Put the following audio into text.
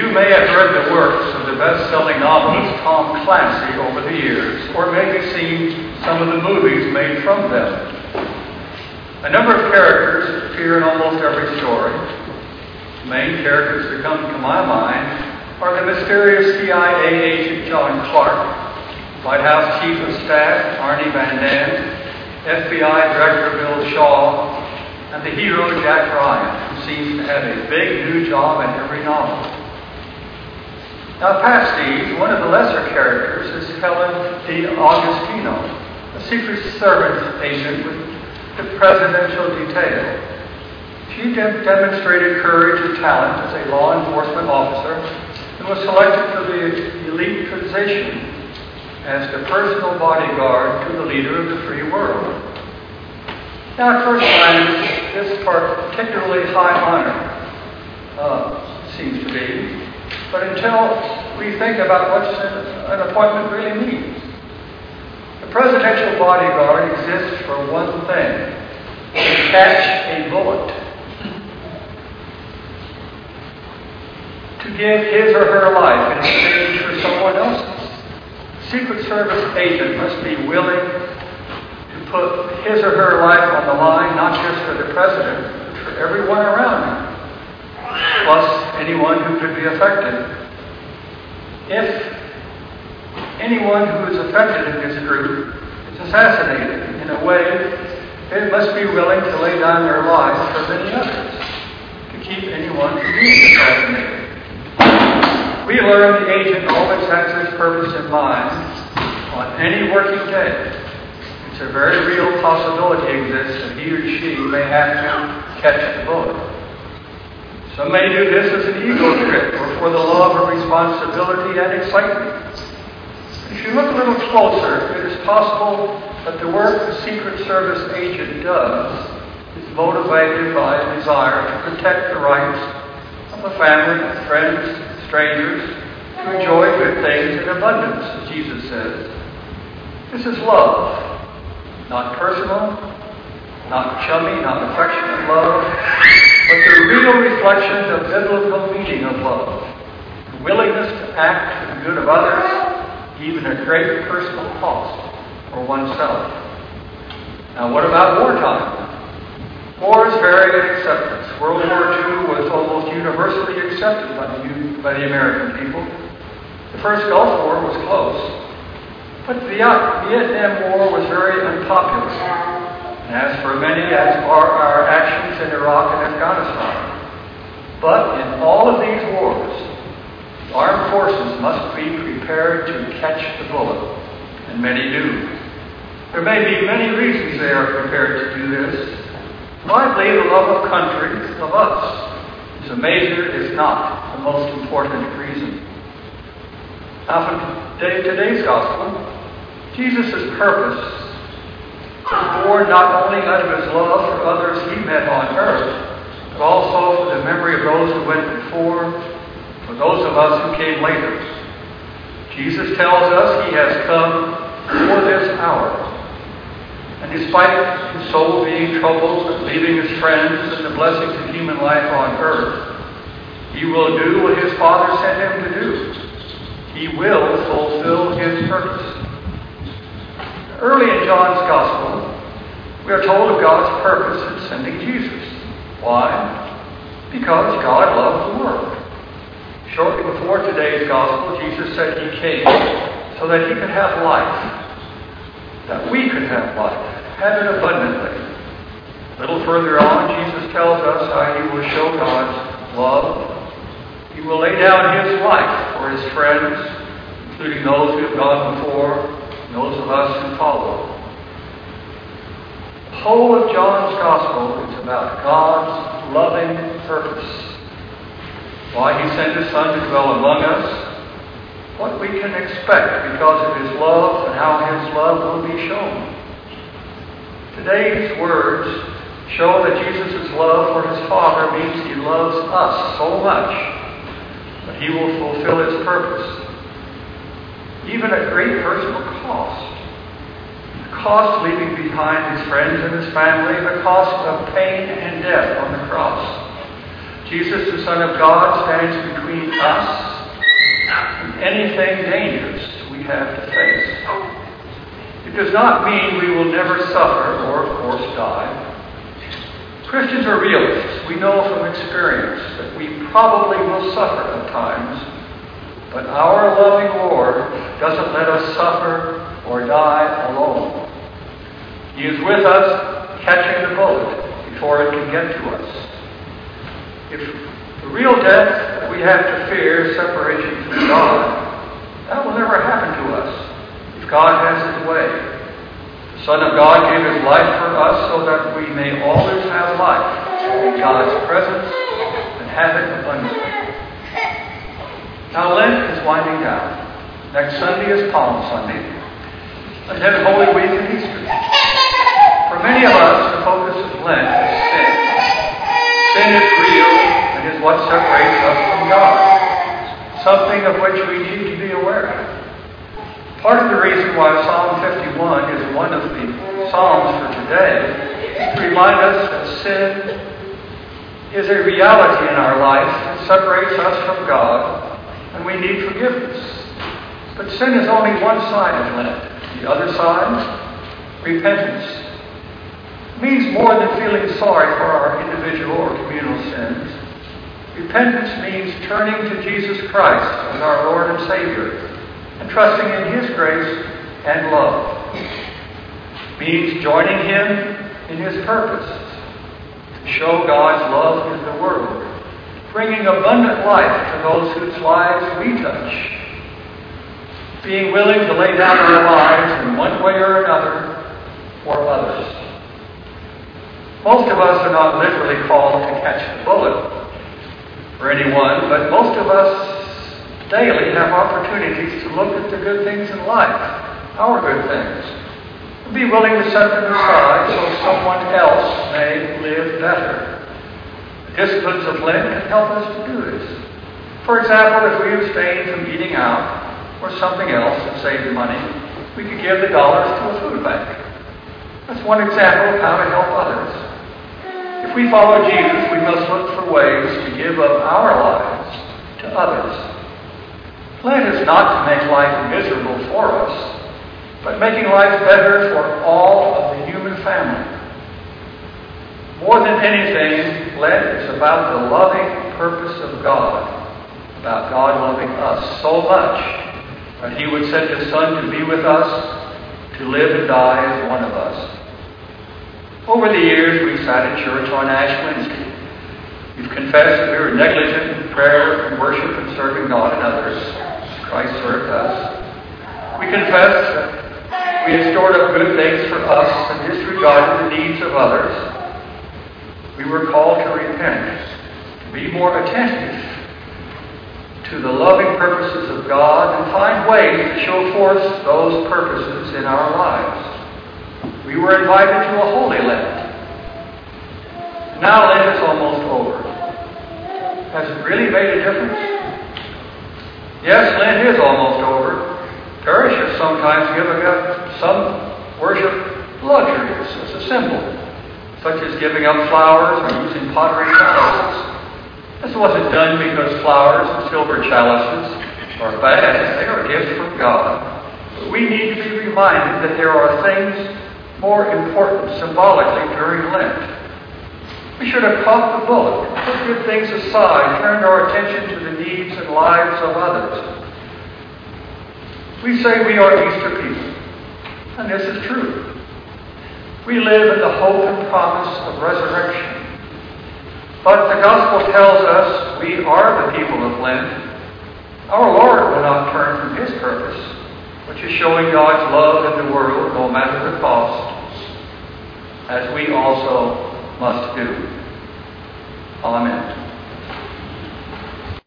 you may have read the works of the best-selling novelist Tom Clancy over the years, or maybe seen some of the movies made from them. A number of characters appear in almost every story. The main characters that come to my mind are the mysterious CIA agent John Clark, White House Chief of Staff Arnie Van Dam, FBI Director Bill Shaw, and the hero Jack Ryan, who seems to have a big new job in every novel. Now, past these, one of the lesser characters is Helen D'Agostino, a Secret Service agent with the presidential detail. She demonstrated courage and talent as a law enforcement officer and was selected for the elite position as the personal bodyguard to the leader of the free world. Now, at first glance, this is particularly high honor, seems to be, but until we think about what an appointment really means. The presidential bodyguard exists for one thing: to catch a bullet. To give his or her life in exchange for someone else's. The Secret Service agent must be willing to put his or her life on the line, not just for the president, but for everyone around him, plus anyone who could be affected. If anyone who is affected in this group is assassinated in a way, they must be willing to lay down their lives for many others to keep anyone from being assassinated. We learn the agent always has his purpose in mind on any working day. It's a very real possibility exists that he or she may have to catch the bullet. Some may do this as an ego trip or for the love of responsibility and excitement. If you look a little closer, it is possible that the work the Secret Service agent does is motivated by a desire to protect the rights of a family, friends, strangers, to enjoy good things in abundance, as Jesus says. This is love. Not personal, not chummy, not affectionate love, but the real reflection of biblical meaning of love. The willingness to act for the good of others, even at great personal cost for oneself. Now, what about wartime? Wars vary in acceptance. World War II was almost universally accepted by the American people. The first Gulf War was close, but the Vietnam War was very unpopular. And as for many, as are our actions in Iraq and Afghanistan. But in all of these wars, armed forces must be prepared to catch the bullet, and many do. There may be many reasons they are prepared to do this. Likely, the love of country, of us, is a major, if not the most important reason. Now, from today's gospel, Jesus' purpose was born not only out of his love for others he met on earth, but also for the memory of those who went before, for those of us who came later. Jesus tells us he has come for this hour. And despite his soul being troubled, leaving his friends and the blessings of human life on earth, he will do what his Father sent him to do. He will fulfill his purpose. Early in John's Gospel, we are told of God's purpose in sending Jesus. Why? Because God loved the world. Shortly before today's Gospel, Jesus said he came so that he could have life, that we could have life, have it abundantly. A little further on, Jesus tells us how he will show God's love. He will lay down his life for his friends, including those who have gone before, and those of us who follow. The whole of John's Gospel is about God's loving purpose. Why he sent his Son to dwell among us, what we can expect because of his love and how his love will be shown. Today's words show that Jesus' love for his Father means he loves us so much that he will fulfill his purpose, even at great personal cost. The cost leaving behind his friends and his family, the cost of pain and death on the cross. Jesus, the Son of God, stands between us and anything dangerous we have to face. It does not mean we will never suffer or, of course, die. Christians are realists. We know from experience that we probably will suffer at times, but our loving Lord doesn't let us suffer or die alone. He is with us, catching the bullet before it can get to us. If the real death that we have to fear is separation from God, that will never happen to us if God has His way. The Son of God gave His life for us so that we may always have life in God's presence and have it abundantly. Now Lent is winding down. Next Sunday is Palm Sunday, and then Holy Week and Easter. For many of us, the focus of Lent is sin. Sin is real and is what separates us from God, something of which we need to be aware of. Part of the reason why Psalm 51 is one of the Psalms for today is to remind us that sin is a reality in our life that separates us from God, and we need forgiveness. But sin is only one side of Lent. The other side, repentance, means more than feeling sorry for our individual or communal sins. Repentance means turning to Jesus Christ as our Lord and Savior and trusting in His grace and love. It means joining Him in His purposes to show God's love in the world, bringing abundant life to those whose lives we touch, being willing to lay down our lives in one way or another for others. Most of us are not literally called to catch the bullet for anyone, but most of us daily have opportunities to look at the good things in life, our good things, and be willing to set them aside so someone else may live better. The disciplines of Lent can help us to do this. For example, if we abstain from eating out or something else and save money, we could give the dollars to a food bank. That's one example of how to help others. If we follow Jesus, we must look for ways to give up our lives to others. Lent is not to make life miserable for us, but making life better for all of the human family. More than anything, Lent is about the loving purpose of God, about God loving us so much that He would send His Son to be with us, to live and die as one of us. Over the years, we've sat in church on Ash Wednesday. We've confessed that we were negligent in prayer and worship and serving God and others, as Christ served us. We confessed that we had stored up good things for us and disregarded the needs of others. We were called to repent, to be more attentive to the loving purposes of God and find ways to show forth those purposes in our lives. We were invited to a Holy Lent. Now Lent is almost over. Has it really made a difference? Yes, Lent is almost over. Parishes sometimes give up some worship luxuries as a symbol, such as giving up flowers or using pottery chalices. This wasn't done because flowers and silver chalices are bad. They are gifts from God. But we need to be reminded that there are things more important symbolically during Lent. We should have caught the bullet, put good things aside, turned our attention to the needs and lives of others. We say we are Easter people, and this is true. We live in the hope and promise of resurrection. But the Gospel tells us we are the people of Lent. Our Lord will not turn from His purpose, which is showing God's love in the world no matter the cost, as we also must do. Amen.